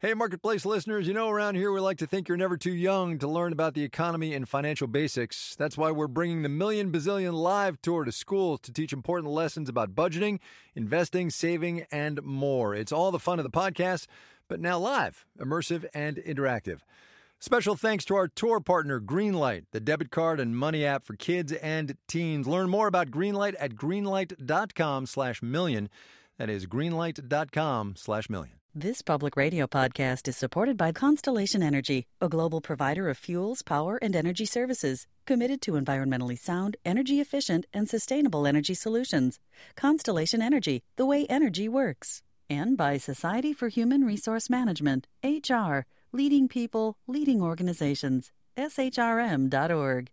Hey, Marketplace listeners, around here we like to think you're never too young to learn about the economy and financial basics. That's why we're bringing the Million Bazillion Live Tour to schools to teach important lessons about budgeting, investing, saving, and more. It's all the fun of the podcast, but now live, immersive, and interactive. Special thanks to our tour partner, Greenlight, the debit card and money app for kids and teens. Learn more about Greenlight at greenlight.com/million. That is greenlight.com/million. This public radio podcast is supported by Constellation Energy, a global provider of fuels, power, and energy services, committed to environmentally sound, energy-efficient, and sustainable energy solutions. Constellation Energy, the way energy works. And by Society for Human Resource Management, HR, leading people, leading organizations, shrm.org.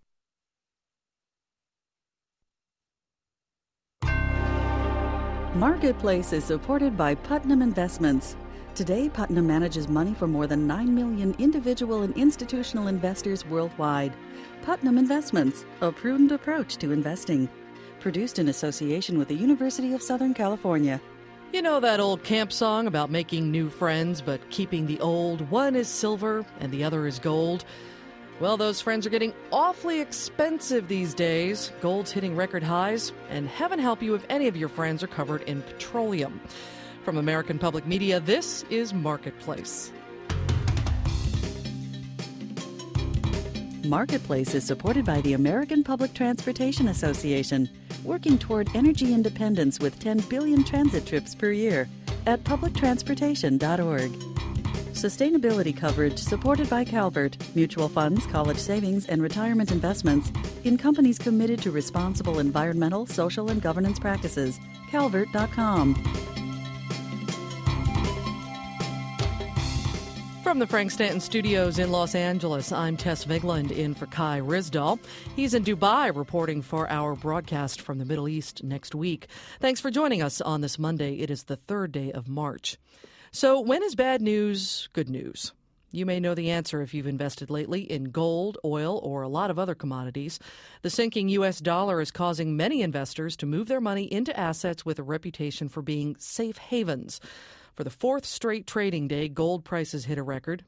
Marketplace is supported by Putnam Investments. Today, Putnam manages money for more than 9 million individual and institutional investors worldwide. Putnam Investments, a prudent approach to investing. Produced in association with the University of Southern California. You know that old camp song about making new friends but keeping the old? One is silver and the other is gold. Well, those friends are getting awfully expensive these days. Gold's hitting record highs, and heaven help you if any of your friends are covered in petroleum. From American Public Media, this is Marketplace. Marketplace is supported by the American Public Transportation Association, working toward energy independence with 10 billion transit trips per year at publictransportation.org. Sustainability coverage supported by Calvert, mutual funds, college savings, and retirement investments in companies committed to responsible environmental, social, and governance practices. Calvert.com. From the Frank Stanton Studios in Los Angeles, I'm Tess Vigland in for Kai Rizdal. He's in Dubai reporting for our broadcast from the Middle East next week. Thanks for joining us on this Monday. It is the third day of March. So when is bad news good news? You may know the answer if you've invested lately in gold, oil, or a lot of other commodities. The sinking U.S. dollar is causing many investors to move their money into assets with a reputation for being safe havens. For the fourth straight trading day, gold prices hit a record,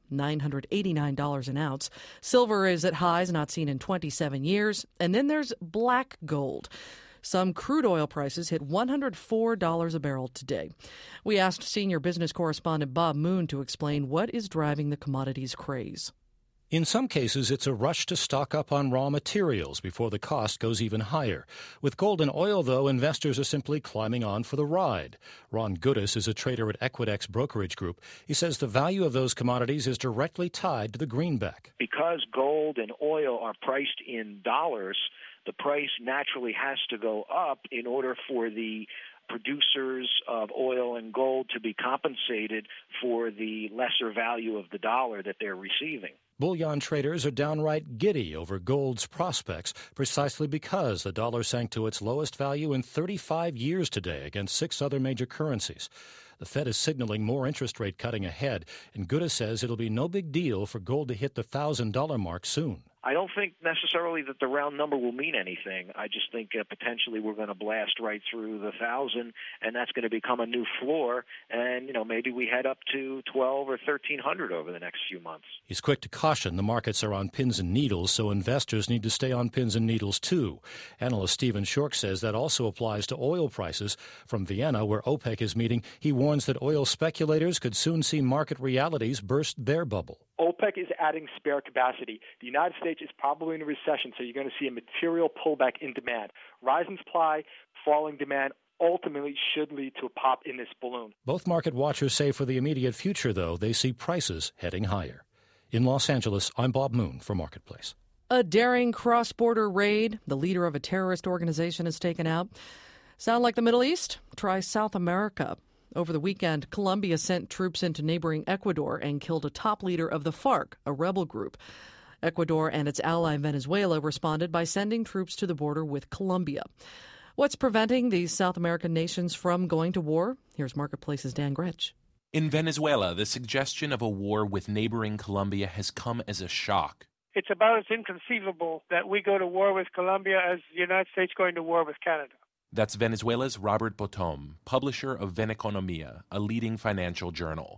$989 an ounce. Silver is at highs not seen in 27 years. And then there's black gold. Some crude oil prices hit $104 a barrel today. We asked senior business correspondent Bob Moon to explain what is driving the commodities craze. In some cases, it's a rush to stock up on raw materials before the cost goes even higher. With gold and oil, though, investors are simply climbing on for the ride. Ron Goodis is a trader at Equidex Brokerage Group. He says the value of those commodities is directly tied to the greenback. Because gold and oil are priced in dollars, the price naturally has to go up in order for the producers of oil and gold to be compensated for the lesser value of the dollar that they're receiving. Bullion traders are downright giddy over gold's prospects precisely because the dollar sank to its lowest value in 35 years today against 6 other major currencies. The Fed is signaling more interest rate cutting ahead, and Goodis says it'll be no big deal for gold to hit the $1,000 mark soon. I don't think necessarily that the round number will mean anything. I just think potentially we're going to blast right through the 1,000, and that's going to become a new floor. And, maybe we head up to 12 or 1,300 over the next few months. He's quick to caution the markets are on pins and needles, so investors need to stay on pins and needles too. Analyst Stephen Schork says that also applies to oil prices. From Vienna, where OPEC is meeting, he warns that oil speculators could soon see market realities burst their bubble. OPEC is adding spare capacity. The United States is probably in a recession, so you're going to see a material pullback in demand. Rising supply, falling demand ultimately should lead to a pop in this balloon. Both market watchers say for the immediate future, though, they see prices heading higher. In Los Angeles, I'm Bob Moon for Marketplace. A daring cross-border raid. The leader of a terrorist organization is taken out. Sound like the Middle East? Try South America. Over the weekend, Colombia sent troops into neighboring Ecuador and killed a top leader of the FARC, a rebel group. Ecuador and its ally Venezuela responded by sending troops to the border with Colombia. What's preventing these South American nations from going to war? Here's Marketplace's Dan Gretsch. In Venezuela, the suggestion of a war with neighboring Colombia has come as a shock. It's about as inconceivable that we go to war with Colombia as the United States going to war with Canada. That's Venezuela's Robert Botom, publisher of Veneconomia, a leading financial journal.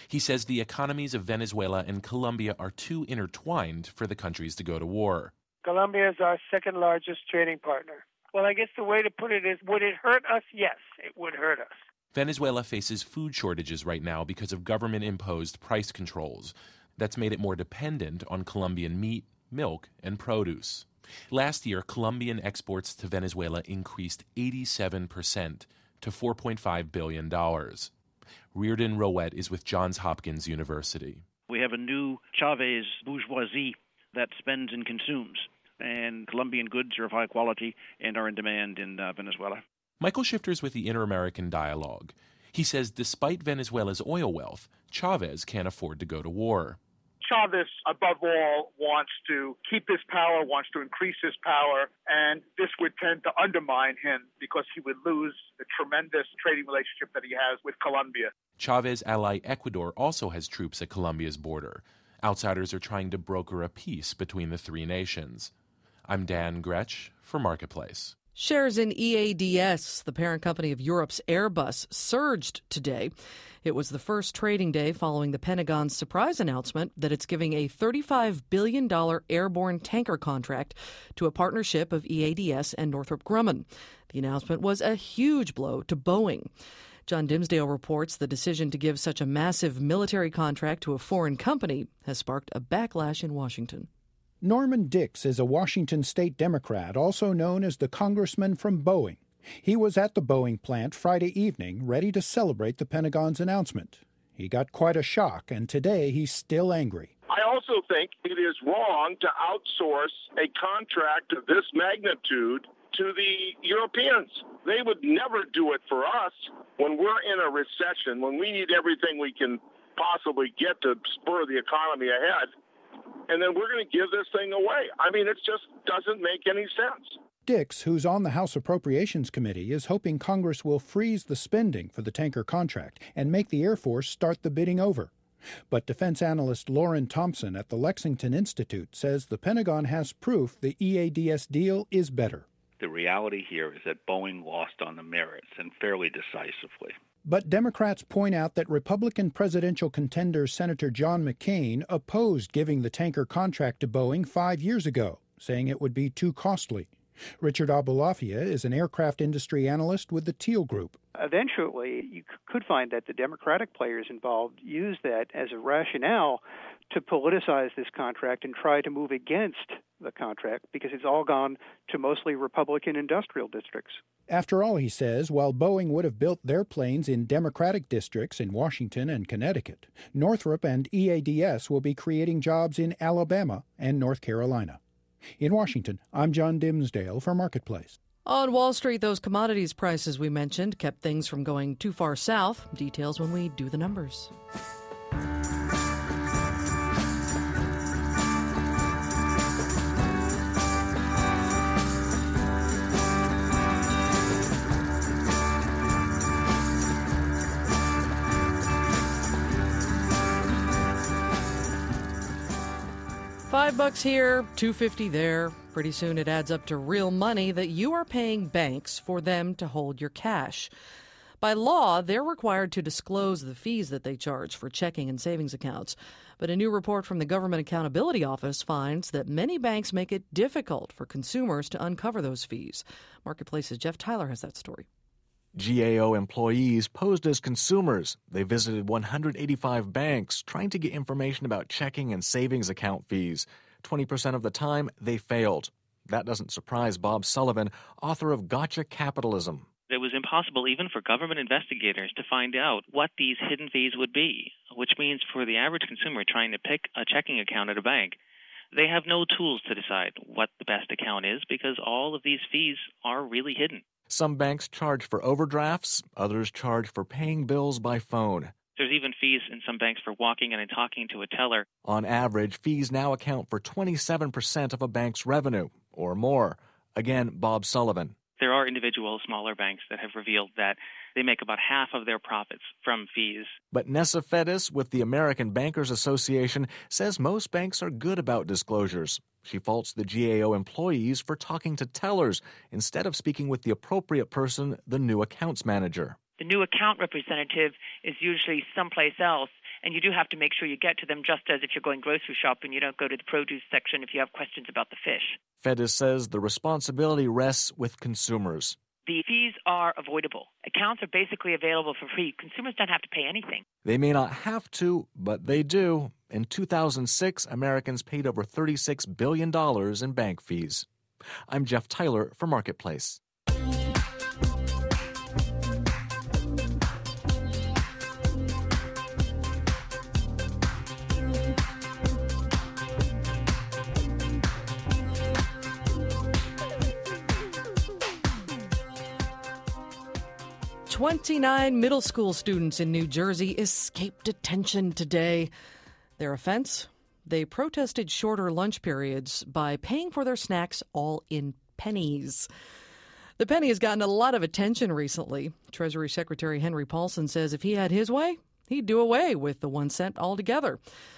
He says the economies of Venezuela and Colombia are too intertwined for the countries to go to war. Colombia is our second largest trading partner. Well, I guess the way to put it is, would it hurt us? Yes, it would hurt us. Venezuela faces food shortages right now because of government-imposed price controls. That's made it more dependent on Colombian meat, milk, and produce. Last year, Colombian exports to Venezuela increased 87% to $4.5 billion. Reardon Rowett is with Johns Hopkins University. We have a new Chavez bourgeoisie that spends and consumes, and Colombian goods are of high quality and are in demand in Venezuela. Michael Shifter's with the Inter-American Dialogue. He says despite Venezuela's oil wealth, Chavez can't afford to go to war. Chavez, above all, wants to keep his power, wants to increase his power, and this would tend to undermine him because he would lose the tremendous trading relationship that he has with Colombia. Chavez ally Ecuador also has troops at Colombia's border. Outsiders are trying to broker a peace between the three nations. I'm Dan Gretsch for Marketplace. Shares in EADS, the parent company of Europe's Airbus, surged today. It was the first trading day following the Pentagon's surprise announcement that it's giving a $35 billion airborne tanker contract to a partnership of EADS and Northrop Grumman. The announcement was a huge blow to Boeing. John Dimsdale reports the decision to give such a massive military contract to a foreign company has sparked a backlash in Washington. Norman Dix is a Washington state Democrat, also known as the congressman from Boeing. He was at the Boeing plant Friday evening, ready to celebrate the Pentagon's announcement. He got quite a shock, and today he's still angry. I also think it is wrong to outsource a contract of this magnitude to the Europeans. They would never do it for us when we're in a recession, when we need everything we can possibly get to spur the economy ahead. And then we're going to give this thing away. I mean, it just doesn't make any sense. Dix, who's on the House Appropriations Committee, is hoping Congress will freeze the spending for the tanker contract and make the Air Force start the bidding over. But defense analyst Lauren Thompson at the Lexington Institute says the Pentagon has proof the EADS deal is better. The reality here is that Boeing lost on the merits, and fairly decisively. But Democrats point out that Republican presidential contender Senator John McCain opposed giving the tanker contract to Boeing 5 years ago, saying it would be too costly. Richard Abulafia is an aircraft industry analyst with the Teal Group. Eventually, you could find that the Democratic players involved use that as a rationale to politicize this contract and try to move against the contract because it's all gone to mostly Republican industrial districts. After all, he says, while Boeing would have built their planes in Democratic districts in Washington and Connecticut, Northrop and EADS will be creating jobs in Alabama and North Carolina. In Washington, I'm John Dimsdale for Marketplace. On Wall Street, those commodities prices we mentioned kept things from going too far south. Details when we do the numbers. $5 here, $2.50 there. Pretty soon it adds up to real money that you are paying banks for them to hold your cash. By law, they're required to disclose the fees that they charge for checking and savings accounts. But a new report from the Government Accountability Office finds that many banks make it difficult for consumers to uncover those fees. Marketplace's Jeff Tyler has that story. GAO employees posed as consumers. They visited 185 banks trying to get information about checking and savings account fees. 20% of the time, they failed. That doesn't surprise Bob Sullivan, author of Gotcha Capitalism. It was impossible even for government investigators to find out what these hidden fees would be, which means for the average consumer trying to pick a checking account at a bank, they have no tools to decide what the best account is because all of these fees are really hidden. Some banks charge for overdrafts, others charge for paying bills by phone. There's even fees in some banks for walking in and talking to a teller. On average, fees now account for 27% of a bank's revenue, or more. Again, Bob Sullivan. There are individual smaller banks that have revealed that they make about half of their profits from fees. But Nessa Fettis with the American Bankers Association says most banks are good about disclosures. She faults the GAO employees for talking to tellers instead of speaking with the appropriate person, the new accounts manager. The new account representative is usually someplace else, And you do have to make sure you get to them, just as if you're going grocery shopping, you don't go to the produce section if you have questions about the fish. Fedis says the responsibility rests with consumers. The fees are avoidable. Accounts are basically available for free. Consumers don't have to pay anything. They may not have to, but they do. In 2006, Americans paid over $36 billion in bank fees. I'm Jeff Tyler for Marketplace. "29 middle school students in New Jersey escaped detention today. Their offense? They protested shorter lunch periods by paying for their snacks all in pennies. The penny has gotten a lot of attention recently. Treasury Secretary Henry Paulson says if he had his way, he'd do away with the 1 cent altogether.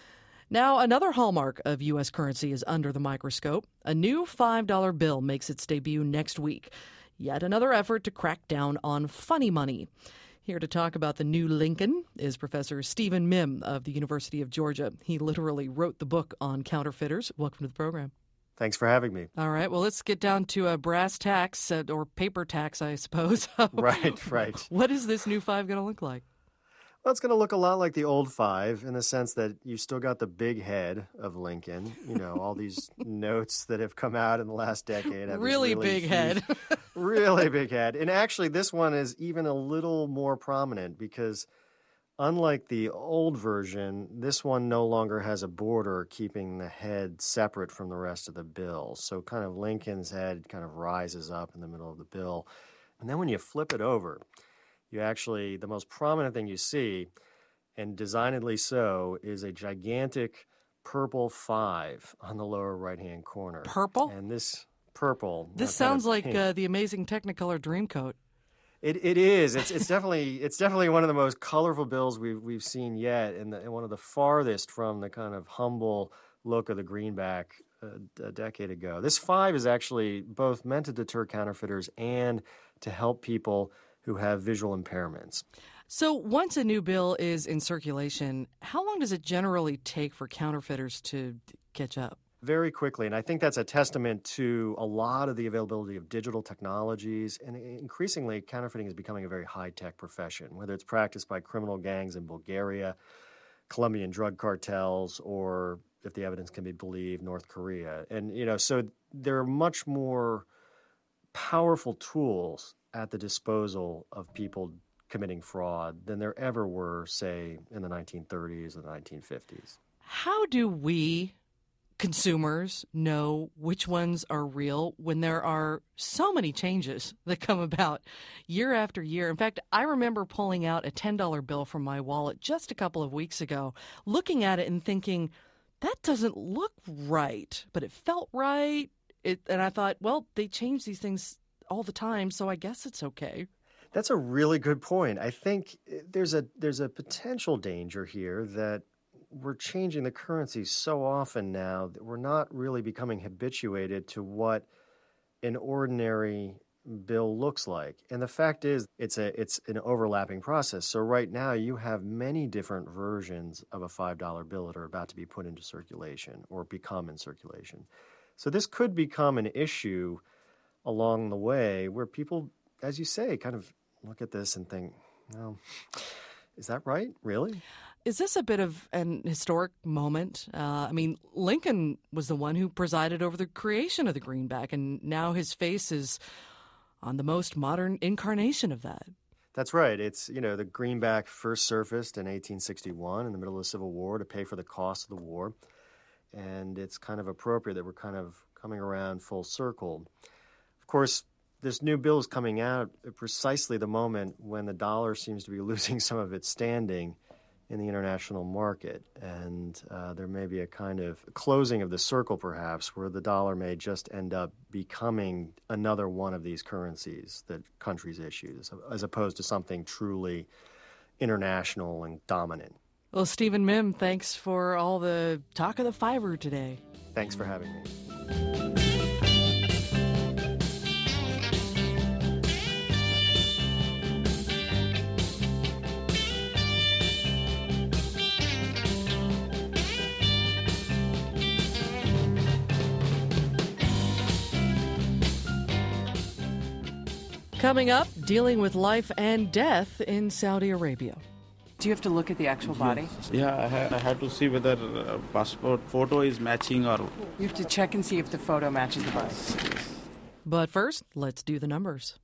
Now, another hallmark of U.S. currency is under the microscope. A new $5 bill makes its debut next week. Yet another effort to crack down on funny money. Here to talk about the new Lincoln is Professor Stephen Mihm of the University of Georgia. He literally wrote the book on counterfeiters. Welcome to the program. Thanks for having me. All right. Well, let's get down to brass tacks, or paper tax, I suppose. Right. What is this new $5 going to look like? Well, it's going to look a lot like the old $5 in the sense that you still got the big head of Lincoln. You know, all these notes that have come out in the last decade. Have really big huge, head. Really big head. And actually, this one is even a little more prominent because unlike the old version, this one no longer has a border keeping the head separate from the rest of the bill. So kind of Lincoln's head kind of rises up in the middle of the bill. And then when you flip it over, you actually, the most prominent thing you see, and designedly so, is a gigantic purple 5 on the lower right-hand corner. Purple? And this purple. This sounds like the Amazing Technicolor Dreamcoat. It is. It's definitely one of the most colorful bills we've seen yet, and one of the farthest from the kind of humble look of the greenback a decade ago. This 5 is actually both meant to deter counterfeiters and to help people who have visual impairments. So once a new bill is in circulation, how long does it generally take for counterfeiters to catch up? Very quickly, and I think that's a testament to a lot of the availability of digital technologies, and increasingly counterfeiting is becoming a very high-tech profession, whether it's practiced by criminal gangs in Bulgaria, Colombian drug cartels, or, if the evidence can be believed, North Korea. And, so there are much more powerful tools at the disposal of people committing fraud than there ever were, say, in the 1930s or the 1950s. How do we, consumers, know which ones are real when there are so many changes that come about year after year? In fact, I remember pulling out a $10 bill from my wallet just a couple of weeks ago, looking at it and thinking, that doesn't look right, but it felt right. And I thought, well, they change these things all the time, so I guess it's okay. That's a really good point. I think there's a potential danger here that we're changing the currency so often now that we're not really becoming habituated to what an ordinary bill looks like. And the fact is, it's an overlapping process. So right now you have many different versions of a $5 bill that are about to be put into circulation or become in circulation. So this could become an issue along the way where people, as you say, kind of look at this and think, well, is that right? Really? Is this a bit of an historic moment? Lincoln was the one who presided over the creation of the greenback, and now his face is on the most modern incarnation of that. That's right. It's, the greenback first surfaced in 1861 in the middle of the Civil War to pay for the cost of the war. And it's kind of appropriate that we're kind of coming around full circle. Of course, this new bill is coming out at precisely the moment when the dollar seems to be losing some of its standing in the international market. And there may be a kind of closing of the circle, perhaps, where the dollar may just end up becoming another one of these currencies that countries issue, as opposed to something truly international and dominant. Well, Stephen Mihm, thanks for all the talk of the fiver today. Thanks for having me. Coming up, dealing with life and death in Saudi Arabia. Do you have to look at the actual body? Yeah, I had to see whether passport photo is matching or... You have to check and see if the photo matches the body. But first, let's do the numbers.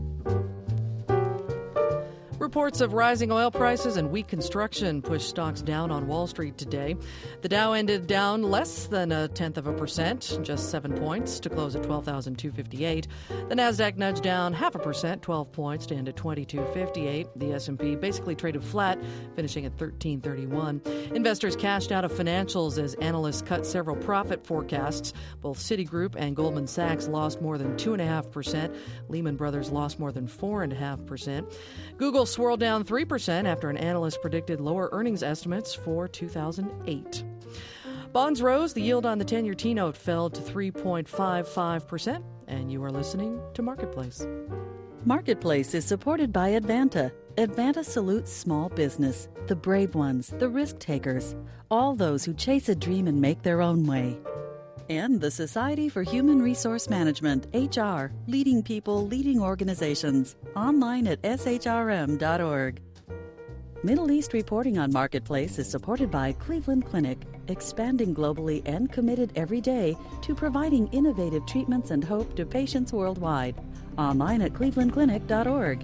Reports of rising oil prices and weak construction pushed stocks down on Wall Street today. The Dow ended down less than 0.1%, just 7 points, to close at 12,258. The Nasdaq nudged down 0.5%, 12 points, to end at 2258. The S&P basically traded flat, finishing at 1331. Investors cashed out of financials as analysts cut several profit forecasts. Both Citigroup and Goldman Sachs lost more than 2.5%. Lehman Brothers lost more than 4.5%. Google swirled down 3% after an analyst predicted lower earnings estimates for 2008. Bonds rose. The yield on the 10-year T-note fell to 3.55%. And you are listening to Marketplace. Marketplace is supported by Advanta. Advanta salutes small business, the brave ones, the risk takers, all those who chase a dream and make their own way. And the Society for Human Resource Management, HR, leading people, leading organizations. Online at shrm.org. Middle East reporting on Marketplace is supported by Cleveland Clinic, expanding globally and committed every day to providing innovative treatments and hope to patients worldwide. Online at clevelandclinic.org.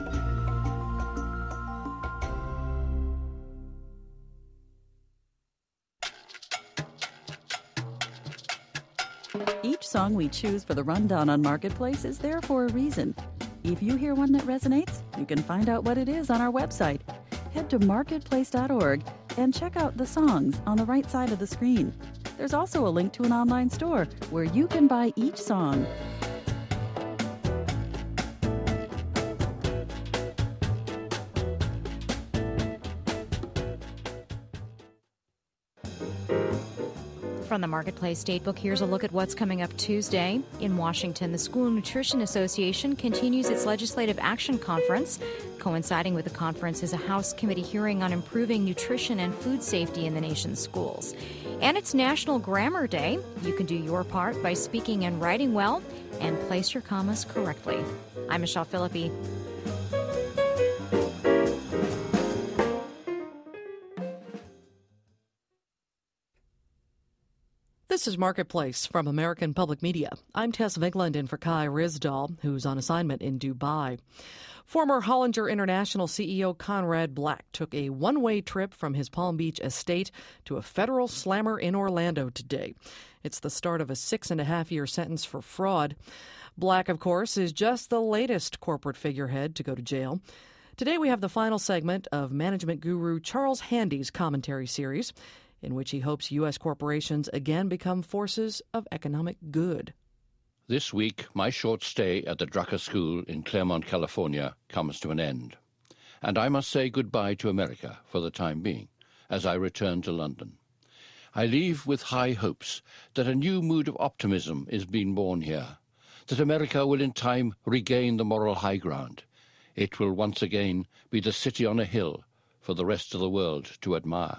Each song we choose for the rundown on Marketplace is there for a reason. If you hear one that resonates, you can find out what it is on our website. Head to marketplace.org and check out the songs on the right side of the screen. There's also a link to an online store where you can buy each song. From the Marketplace Datebook, here's a look at what's coming up Tuesday. In Washington, the School Nutrition Association continues its Legislative Action Conference. Coinciding with the conference is a House committee hearing on improving nutrition and food safety in the nation's schools. And it's National Grammar Day. You can do your part by speaking and writing well and place your commas correctly. I'm Michelle Philippi. This is Marketplace from American Public Media. I'm Tess Vigland in for Kai Rizdal, who's on assignment in Dubai. Former Hollinger International CEO Conrad Black took a one-way trip from his Palm Beach estate to a federal slammer in Orlando today. It's the start of a 6.5-year sentence for fraud. Black, of course, is just the latest corporate figurehead to go to jail. Today we have the final segment of management guru Charles Handy's commentary series, in which he hopes U.S. corporations again become forces of economic good. This week, my short stay at the Drucker School in Claremont, California, comes to an end. And I must say goodbye to America for the time being, as I return to London. I leave with high hopes that a new mood of optimism is being born here, that America will in time regain the moral high ground. It will once again be the city on a hill for the rest of the world to admire.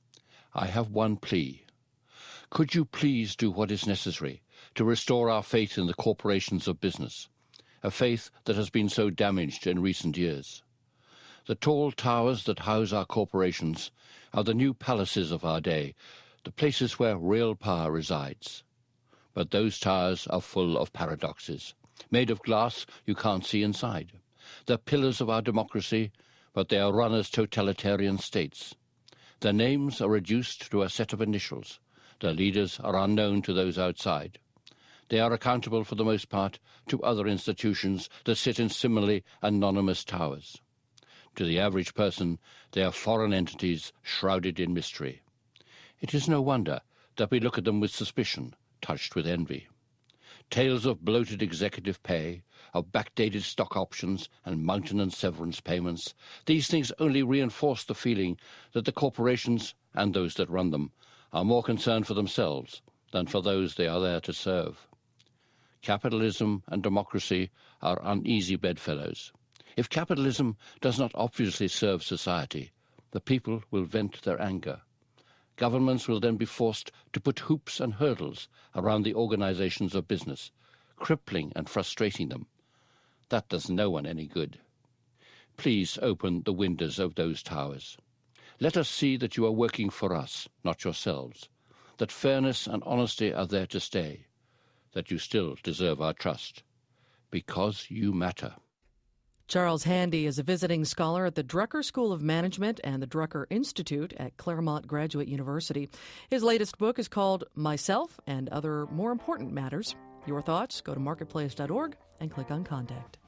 I have one plea. Could you please do what is necessary to restore our faith in the corporations of business, a faith that has been so damaged in recent years? The tall towers that house our corporations are the new palaces of our day, the places where real power resides. But those towers are full of paradoxes. Made of glass, you can't see inside. They're pillars of our democracy, but they are run as totalitarian states. Their names are reduced to a set of initials. Their leaders are unknown to those outside. They are accountable for the most part to other institutions that sit in similarly anonymous towers. To the average person, they are foreign entities shrouded in mystery. It is no wonder that we look at them with suspicion, touched with envy. Tales of bloated executive pay, of backdated stock options and mountain severance payments, these things only reinforce the feeling that the corporations and those that run them are more concerned for themselves than for those they are there to serve. Capitalism and democracy are uneasy bedfellows. If capitalism does not obviously serve society, the people will vent their anger. Governments will then be forced to put hoops and hurdles around the organizations of business, crippling and frustrating them. That does no one any good. Please open the windows of those towers. Let us see that you are working for us, not yourselves, that fairness and honesty are there to stay, that you still deserve our trust, because you matter. Charles Handy is a visiting scholar at the Drucker School of Management and the Drucker Institute at Claremont Graduate University. His latest book is called Myself and Other More Important Matters. Your thoughts? Go to marketplace.org and click on Contact.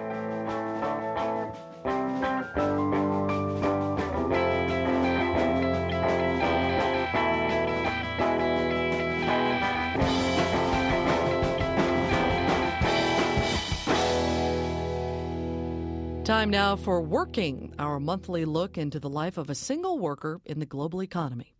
Time now for Working, our monthly look into the life of a single worker in the global economy.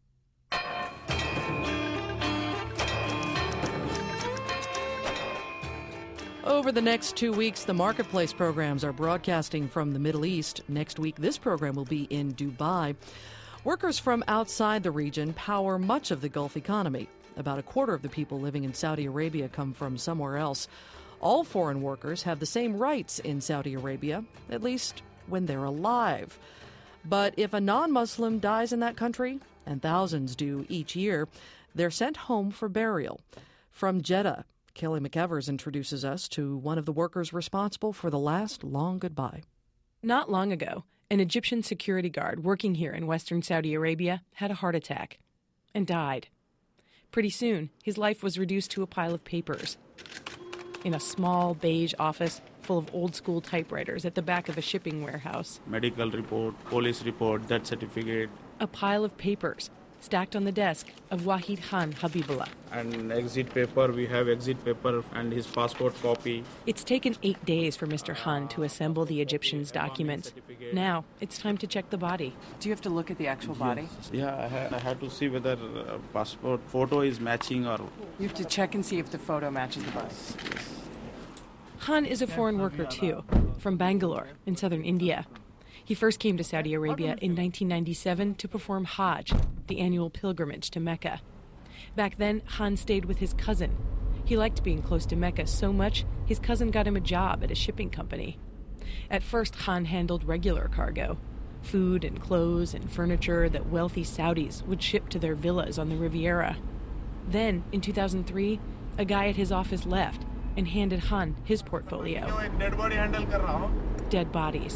Over the next 2 weeks, the Marketplace programs are broadcasting from the Middle East. Next week, this program will be in Dubai. Workers from outside the region power much of the Gulf economy. About a quarter of the people living in Saudi Arabia come from somewhere else. All foreign workers have the same rights in Saudi Arabia, at least when they're alive. But if a non-Muslim dies in that country, and thousands do each year, they're sent home for burial. From Jeddah, Kelly McEvers introduces us to one of the workers responsible for the last long goodbye. Not long ago, an Egyptian security guard working here in western Saudi Arabia had a heart attack and died. Pretty soon, his life was reduced to a pile of papers. In a small beige office full of old-school typewriters at the back of a shipping warehouse. Medical report, police report, death certificate. A pile of papers stacked on the desk of Wahid Khan Habibullah. And exit paper, we have exit paper and his passport copy. It's taken 8 days for Mr. Khan to assemble the Egyptian's documents. Now, it's time to check the body. Do you have to look at the actual body? Yeah, I had to see whether passport photo is matching or... You have to check and see if the photo matches the body. Khan is a foreign worker too, from Bangalore in southern India. He first came to Saudi Arabia in 1997 to perform Hajj, the annual pilgrimage to Mecca. Back then, Khan stayed with his cousin. He liked being close to Mecca so much, his cousin got him a job at a shipping company. At first, Khan handled regular cargo, food and clothes and furniture that wealthy Saudis would ship to their villas on the Riviera. Then, in 2003, a guy at his office left and handed Khan his portfolio. Dead bodies.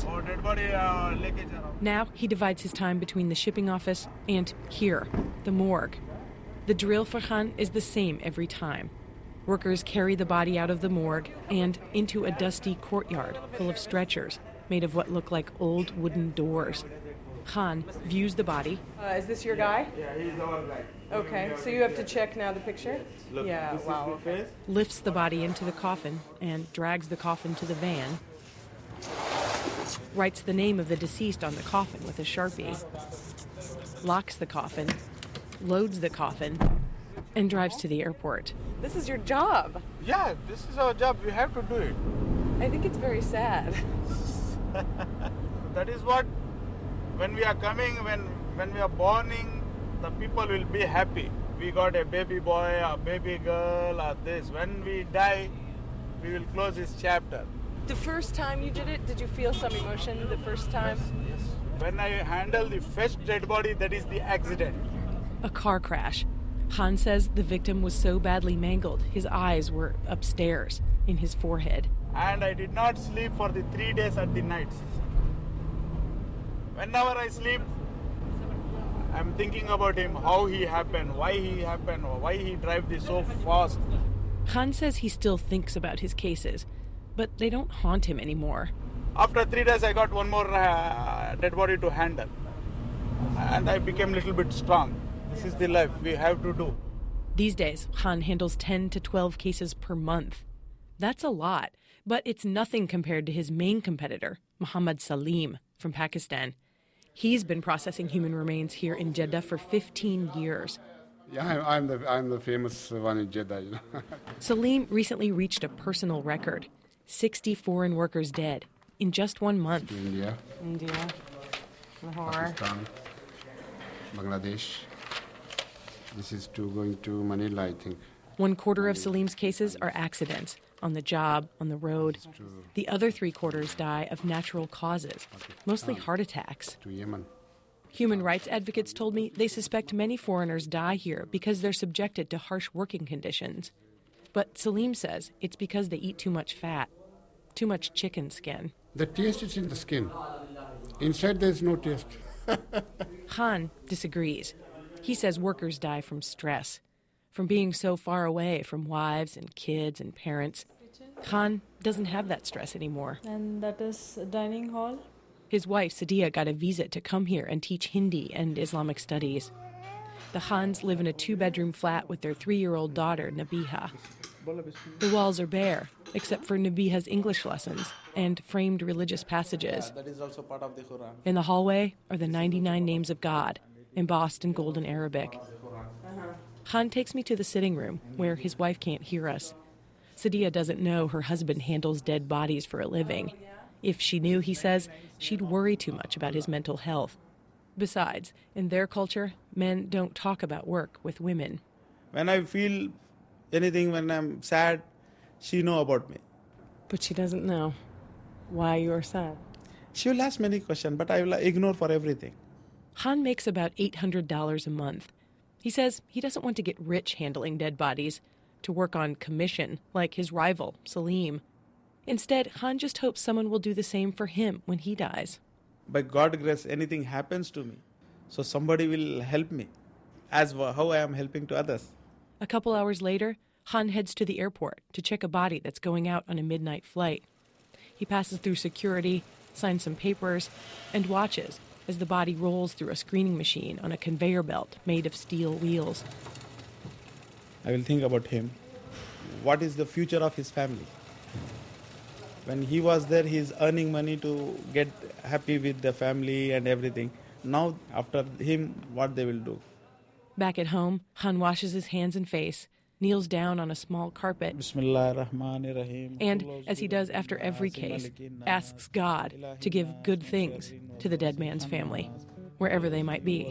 Now he divides his time between the shipping office and here, the morgue. The drill for Khan is the same every time. Workers carry the body out of the morgue and into a dusty courtyard full of stretchers made of what look like old wooden doors. Khan views the body. Is this your guy? Yeah, he's our guy. Okay, so you have to check now the picture? Look, yeah, wow. Okay. Lifts the body into the coffin and drags the coffin to the van. Writes the name of the deceased on the coffin with a Sharpie. Locks the coffin, loads the coffin, and drives to the airport. This is your job. Yeah, this is our job. We have to do it. I think it's very sad. That is what, when we are coming, when we are borning, the people will be happy. We got a baby boy, a baby girl, or this. When we die, we will close this chapter. The first time you did it, did you feel some emotion the first time? Yes. When I handle the first dead body, that is the accident. A car crash. Khan says the victim was so badly mangled, his eyes were upstairs, in his forehead. And I did not sleep for the 3 days at the night. Whenever I sleep, I'm thinking about him, how he happened, why he drive this so fast. Khan says he still thinks about his cases, but they don't haunt him anymore. After 3 days, I got one more dead body to handle. And I became a little bit strong. This is the life we have to do. These days, Khan handles 10 to 12 cases per month. That's a lot, but it's nothing compared to his main competitor, Muhammad Salim from Pakistan. He's been processing human remains here in Jeddah for 15 years. Yeah, I'm the famous one in Jeddah, you know. Salim recently reached a personal record. 60 foreign workers dead in just 1 month. India, Lahore, Pakistan, Bangladesh. This is going to Manila, I think. 1/4 of Salim's cases are accidents, on the job, on the road. The other 3/4 die of natural causes, mostly heart attacks. To Yemen. Human rights advocates told me they suspect many foreigners die here because they're subjected to harsh working conditions. But Salim says it's because they eat too much fat, too much chicken skin. The taste is in the skin. Inside there's no taste. Han disagrees. He says workers die from stress, from being so far away from wives and kids and parents. Han doesn't have that stress anymore. And that is a dining hall. His wife, Sadia, got a visa to come here and teach Hindi and Islamic studies. The Hans live in a 2-bedroom flat with their 3-year-old daughter, Nabiha. The walls are bare, except for Nabiha's English lessons and framed religious passages. That is also part of the Quran. In the hallway are the 99 names of God, embossed in golden Arabic. Han takes me to the sitting room, where his wife can't hear us. Sadia doesn't know her husband handles dead bodies for a living. If she knew, he says, she'd worry too much about his mental health. Besides, in their culture, men don't talk about work with women. When I feel anything, when I'm sad, she know about me. But she doesn't know why you're sad. She will ask many questions, but I will ignore for everything. Han makes about $800 a month. He says he doesn't want to get rich handling dead bodies, to work on commission like his rival, Salim. Instead, Han just hopes someone will do the same for him when he dies. By God's grace, anything happens to me, so somebody will help me, as how I am helping to others. A couple hours later, Han heads to the airport to check a body that's going out on a midnight flight. He passes through security, signs some papers, and watches as the body rolls through a screening machine on a conveyor belt made of steel wheels. I will think about him. What is the future of his family? When he was there, he is earning money to get happy with the family and everything. Now, after him, what they will do? Back at home, Han washes his hands and face, kneels down on a small carpet, and, as he does after every case, asks God to give good things to the dead man's family, wherever they might be.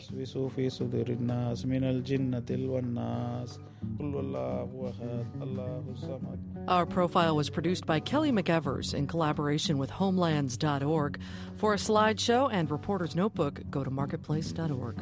Our profile was produced by Kelly McEvers in collaboration with Homelands.org. For a slideshow and Reporter's Notebook, go to marketplace.org.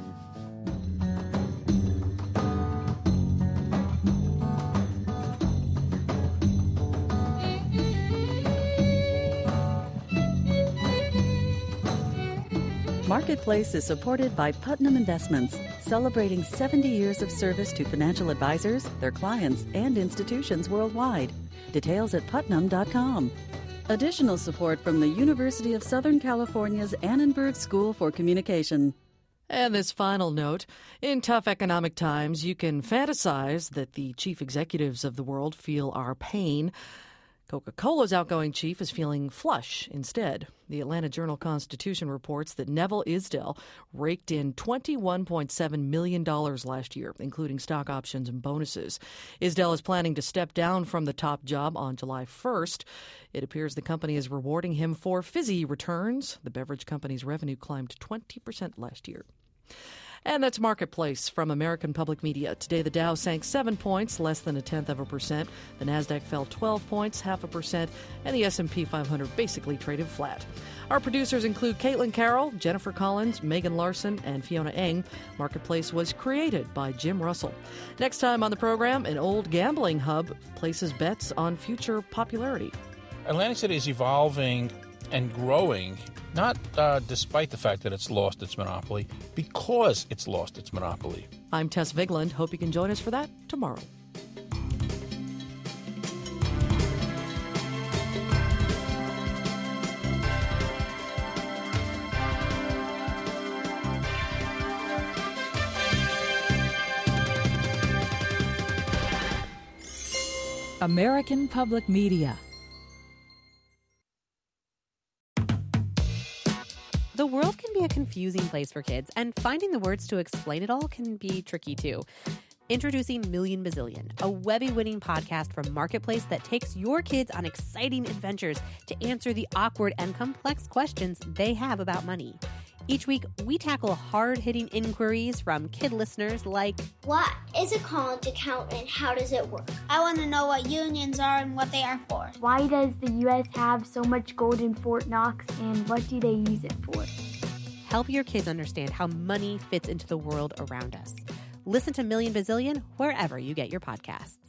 Marketplace is supported by Putnam Investments, celebrating 70 years of service to financial advisors, their clients, and institutions worldwide. Details at putnam.com. Additional support from the University of Southern California's Annenberg School for Communication. And this final note, in tough economic times, you can fantasize that the chief executives of the world feel our pain. Coca-Cola's outgoing chief is feeling flush instead. The Atlanta Journal-Constitution reports that Neville Isdell raked in $21.7 million last year, including stock options and bonuses. Isdell is planning to step down from the top job on July 1st. It appears the company is rewarding him for fizzy returns. The beverage company's revenue climbed 20% last year. And that's Marketplace from American Public Media. Today, the Dow sank 7 points, less than 0.1%. The Nasdaq fell 12 points, 0.5%, and the S&P 500 basically traded flat. Our producers include Caitlin Carroll, Jennifer Collins, Megan Larson, and Fiona Eng. Marketplace was created by Jim Russell. Next time on the program, an old gambling hub places bets on future popularity. Atlantic City is evolving and growing, not despite the fact that it's lost its monopoly, because it's lost its monopoly. I'm Tess Vigland. Hope you can join us for that tomorrow. American Public Media. The world can be a confusing place for kids, and finding the words to explain it all can be tricky too. Introducing Million Bazillion, a Webby-winning podcast from Marketplace that takes your kids on exciting adventures to answer the awkward and complex questions they have about money. Each week, we tackle hard-hitting inquiries from kid listeners like, what is a college account and how does it work? I want to know what unions are and what they are for. Why does the U.S. have so much gold in Fort Knox, and what do they use it for? Help your kids understand how money fits into the world around us. Listen to Million Bazillion wherever you get your podcasts.